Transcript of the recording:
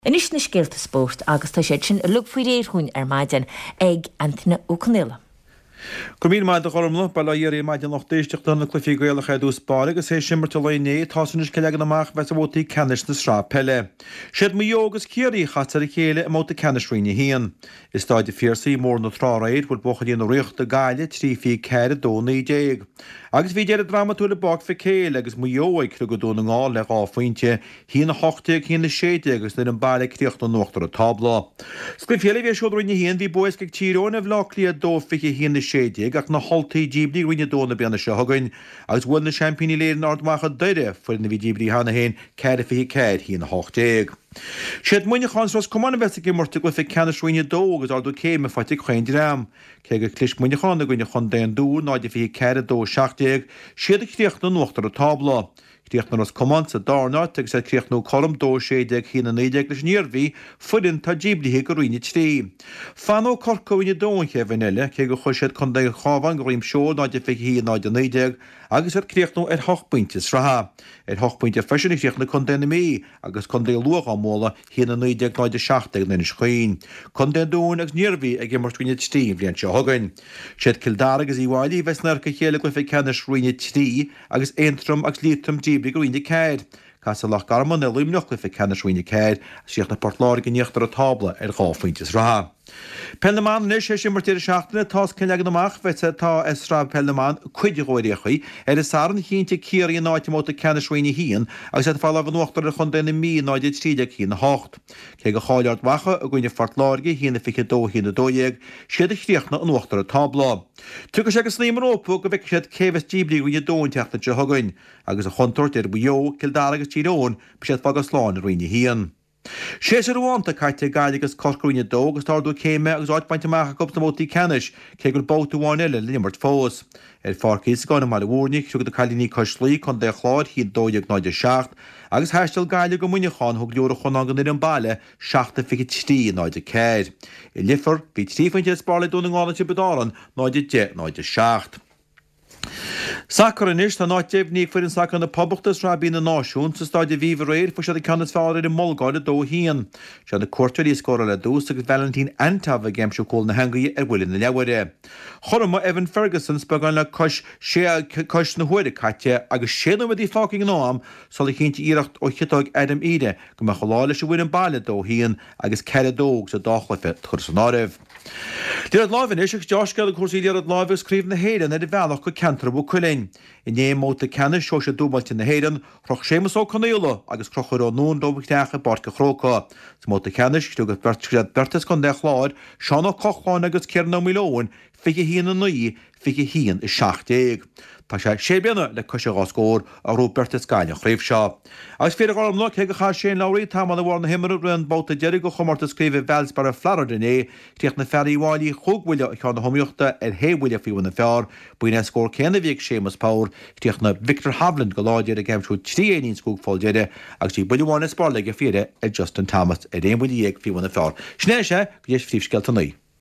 Inis na scéalta spórt agus tá sé sin a lug faoi réirthún ar maidan ag Anthony O'Connell. Cumín maid a chormla bail dhéirí maidin nach déisteach donna clufií gaile chaidú spála agus é simmar talainé tásanis ceagan amach bheits a bhótaí cenis na srá pelle. Siad mu jógus céirí chatar a chéile am móta cenisríine hían. Is stáid de fiersaí mór na tráraid bhfuil bocha díon riocht a gaiile trífií ceir dóna i déag. Agus bhí déad dramatúla bag fi céile agus mu jóig chu go dúna ngáil le áfaointe hí na hochtaigh hí na séide agus na an bailile críocht na nuachtar a tabla. Scriféala bhí seodraine hían bhí buas go tíróna bhlachlí a dófiche hí na séide ach na holtaí díbní roine dóna beanna se hagain agus bhfuil na championí léir ardmacha deire fuil na bhí díbní hána héin ceir fi ceir hí na hochtaigh. Siad muine chansras cumana bheits go mórta go fi cenisríine dó agus ardú céime fáte chuin rám. Cé go clis muine chána goine chun daon dú náide fi ceir dó seachtaigh siad a chríocht na nuachtar a tabla. Críocht na comansa darnát agus sé críocht nó colm dó séideag hína 9 leis níorhí fuinn tá díblithe go roine trí. Fan ó corcóine dónche bhaile cé go chuisiad chun de cháhan go rím seo náide fi hí náide 9 agus ar críocht nó ar 8 pointes ratha. Ar 8 pointe feisinig críocht na chun déna mí agus chun dé luá móla hína 9 náide 7 na chuoin. Chun dé dún agus níorhí ag martúine tí bhíonn se hagain. Siad Kildare agus íháilí bheitsnar go chéala go fi cenis roine tí agus éintrum agus lítrum díbli go roine ceir. Cas lech garman na límneach le fi cenis roine ceir siocht na portláir gníochttar a tabla ar 8 pointes ratha. Pelleman is sé martíir seachtainna tás cinneag amach bheitsa tá Esra Pelleman chuide ghóiríochaí ar is san chénte cíirí náitimóta cenisríine hían agus sé fáil an nuachtar a chun déna mí náide tríide hína hácht. Cé go cháileart wacha a gcuine fartláirge hína fiche dó hína dóéag siad a chríochna an nuachtar a tabla. Tugus agus snímarópó go bheic siad céhs díblí gine dóinteachta se hagain agus a chuntóirt ar bujó Kildare agus tíróin be siad fag sláin a roine hían. Sé sé bhhaanta caiite gaiide agus corcrúine dó agus tardú céime agus áitpainte meach go na mótaí cenis cé gur bóta bháin eile limart fós. Ar fácíos gáinna mar bhórnic siú go cailíní coslí chun de chláid hí 296 agus heistal gaiile go muineáin thug leor chunágan ar an baile 7 fi tí náide céir. I lifar bhí trífainte spála dúna ngála si bedáran náide 10 náide 7. Sacr inis tá náitdéhníí fuir an sac na poblachtas ra bí na náisiún sa stáide bhíh réir fu se canas fáir i molgáide dó hían. Se na cuairtaí scóra le dús agus Valentín Antah a géimseúil na hangaí ar bhfuil na leabhaire. Chorma Evan Ferguson speáin le cos na huiide caite agus séanam í fáking nám sal i chénte íirecht ó chitáag Adam ide go me choláile se bhfuin an bailile dó hían agus ceire dóg sa dáchla chur san áibh. Díad lábhann is deoscail a cuasí díad lábh scríb na héan ar i bhealach go cantrabú chuilín. Iné móta cenis seo sé dúbailte na héan chroch sémas ó Connéla agus crochar ó nún dóbhatecha barca chróca. Sa móta cenis tugus bertas chun de chláir seánna cochláin agus cearna milliún fiche hían na nuí fiche hían is 7. Tá sé sébeanna le cosise gáscóir a Robertas Gaine chréibh seo. Agus féidir gáim le ché go cha sé láirí tá na bhna himar ran bouta deir go chomarta scríbh Wellsbar a Floridané tíocht na feríháilí chughuiile chu na homíochta ar héhhuiile fiú na fear buine scór céna bhíh sémas Páir tíocht na Victor Havland go láidir a gceimsú tríon scúgfáildeide agus tí buileháinna spála go fiire a Justin Thomas a réonhhuií fiú na fear. Sné sé go dhééis fríomhsceilta naí.